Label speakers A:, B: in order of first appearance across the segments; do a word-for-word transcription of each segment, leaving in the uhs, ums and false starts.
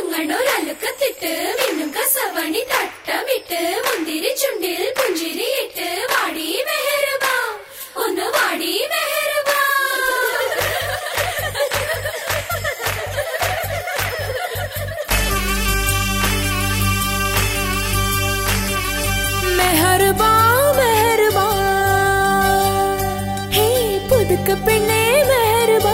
A: മുങ്ങണൊരലുക്കത്തിട്ട് മിന്നും കസവണി തട്ടമിട്ട് മുന്തിരി ചുണ്ടിൽ പുഞ്ചിരിയിട്ട് വാടി മെഹർബാ ഒന്ന് വാടി മെഹർബാ
B: മെഹർബാ മെഹർബാ ഹേ പുതുക്ക പെണ്ണേ മെഹർബാ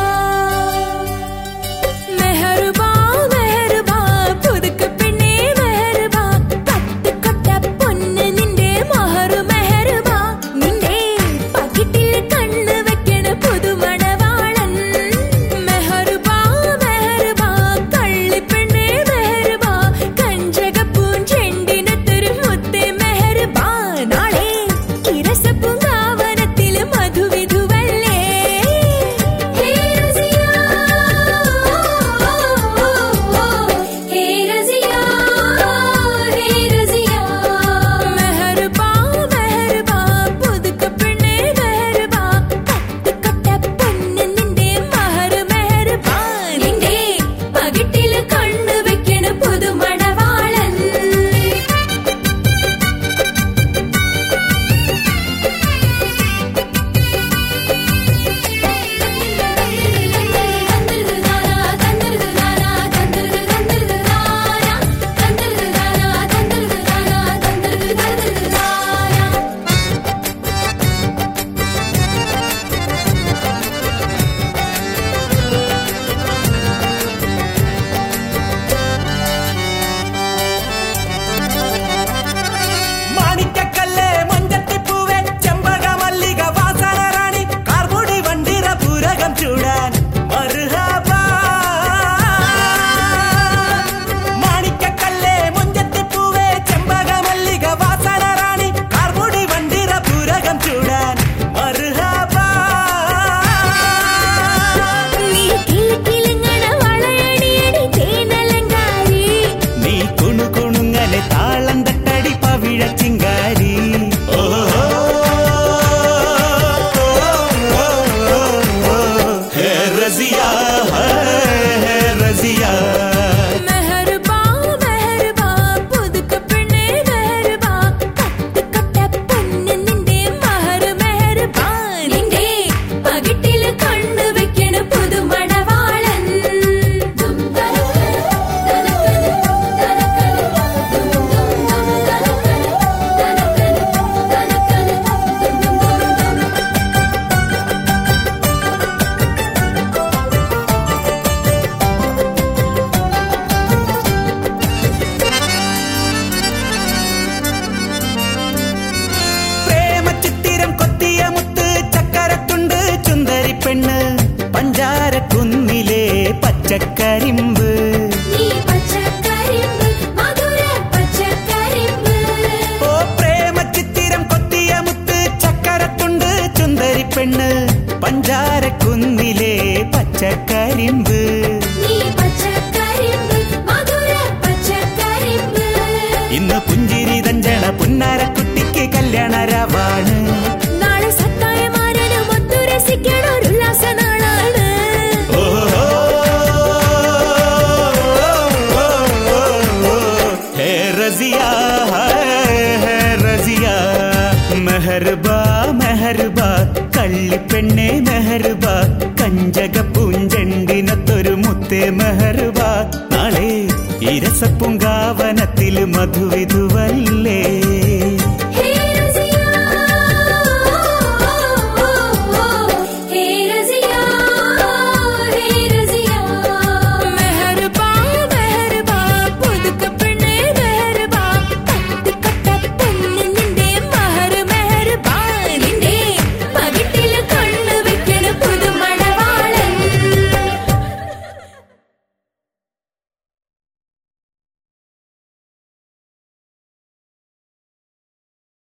B: മെഹർബാ മെഹർബാ പുതുക്ക പെണ്ണേ മെഹർബാ പട്ടുകൊട്ട പൊന്ന് നിന്റെ മഹർ മെഹർബാ നിന്റെ പകിട്ടിൽ കണ്ണ് വെക്കണ പുതുമണവാളൻ മെഹർബാ മെഹർബാ കള്ളി പെണ്ണേ മെഹർബാ കഞ്ചക പൂഞ്ചെണ്ടിനത്തൊരു മുത്തേ മെഹർബാ നാളെ ഇരസപ്പൂങ്കാവനത്തിൽ മധുവിധുവല്ലേ
A: ഹേ റസിയ ഹേ റസിയ ഹേ റസിയ
B: മെഹർബാ മെഹർബാ പുതുക്ക പെണ്ണേ മെഹർബാ പട്ടുകൊട്ട പൊന്ന് നിന്റെ മഹർ മെഹർബാ
A: നിന്റെ പകിട്ടിൽ കണ്ണ് വെക്കണ പുതുമണവാളൻ
C: മാണിക്കക്കല്ലേ മഞ്ചത്തിപ്പൂവേ ചെമ്പക മല്ലിക വാസന റാണി കാർമുടി വണ്ടിര പൂരകം ചൂടാൻ മർഹബാ മാണിക്കക്കല്ലേ മഞ്ചത്തിപ്പൂവേ ചെമ്പക മല്ലിക വാസന റാണി കാർമുടി വണ്ടിര പൂരകം ചൂടാൻ മർഹബാ
B: നീ കിലുകിലുങ്ങണ വളയണിയടി തേനലങ്കാരി
C: നീ കുണുകുണുങ്ങലെ താളം തട്ടടി പവിഴ ചിങ്കാരി ഓഹോ ഹേ റസിയ ഹേ റസിയ
B: മെഹർബാ മെഹർബാ പുതുക്ക പെണ്ണേ മെഹർബാ പട്ടുകൊട്ട പൊന്ന് നിന്റെ മഹർ മെഹർബാ
A: നിന്റെ പകിട്ടിൽ കണ്ണ് വെക്കണ പുതുമണവാളൻ ദും തനക്കന തനക്കന തനക്കന ദും ദും ദും തനക്കന തനക്കന തനക്കന ദും ദും ദും ദും
C: പ്രേമചിത്തിരം കൊത്തിയ മുത്ത് ചക്കരത്തുണ്ട് ചുന്ദരി പെണ്ണ് പഞ്ചാര കുന്നിലെ പച്ചക്കരിമ്പ്
A: നീ പച്ചക്കരിമ്പ് മധുര പച്ചക്കരിമ്പ്
C: ഓ പ്രേമചിത്തിരം കൊത്തിയ മുത്ത് ചക്കരത്തുണ്ട് ചുന്ദരി പെണ്ണ് പഞ്ചാര കുന്നിലെ പച്ചക്കരിമ്പ്
A: നീ പച്ചക്കരിമ്പ് മധുര പച്ചക്കരിമ്പ്
C: ഇന്ന് പുഞ്ചിരി തഞ്ചണ പുന്നാരക്കുട്ടിക്ക് കല്യാണരാവാണ്
B: നാളെ സത്തായമാരനും ഒത്തു രസിക്കണ ഒരു ഉല്ലാസ നാളാണ്
C: ഓഹോ ഹേ റസിയ ഹേ റസിയ മെഹർബാ മെഹർബാ കള്ളിപ്പെണ്ണേ മെഹർബാ കഞ്ചക പൂഞ്ചെണ്ടിനത്തൊരു മുത്തേ മെഹർബാ നാളെ ഇരസപ്പൂങ്കാവനത്തിൽ മധുവിധുവല്ലേ